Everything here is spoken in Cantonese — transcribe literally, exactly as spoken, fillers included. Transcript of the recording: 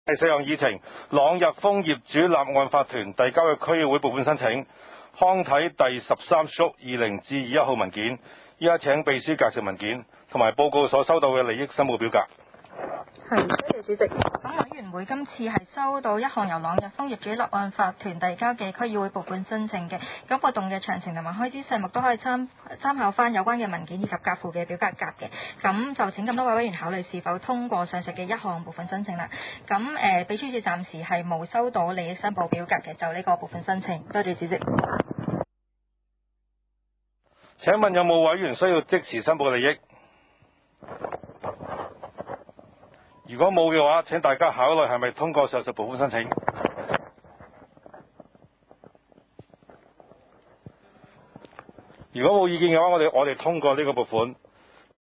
第四項議程，朗日豐業主立案法團遞交嘅區議會撥款申請，康體第十三叔二零至二一號文件。依家請秘書介紹文件同埋報告所收到嘅利益申報表格。 係，多謝主席。咁委員會今次係收到一項由朗日豐業主立案法團遞交嘅區議會撥款申請嘅，咁活動嘅詳情同埋開支細目都可以參參考翻有關嘅文件以及夾附嘅表格格嘅。咁就請咁多位委員考慮是否通過上述嘅一項撥款申請啦。咁誒、呃，秘書處暫時係冇收到利益申報表格嘅，就呢個撥款申請。多謝主席。 請問有冇委員需要即時申報利益？如果冇嘅話，請大家考慮係咪通過上述撥款申請。如果冇意見嘅話，我哋我哋通過呢個撥款。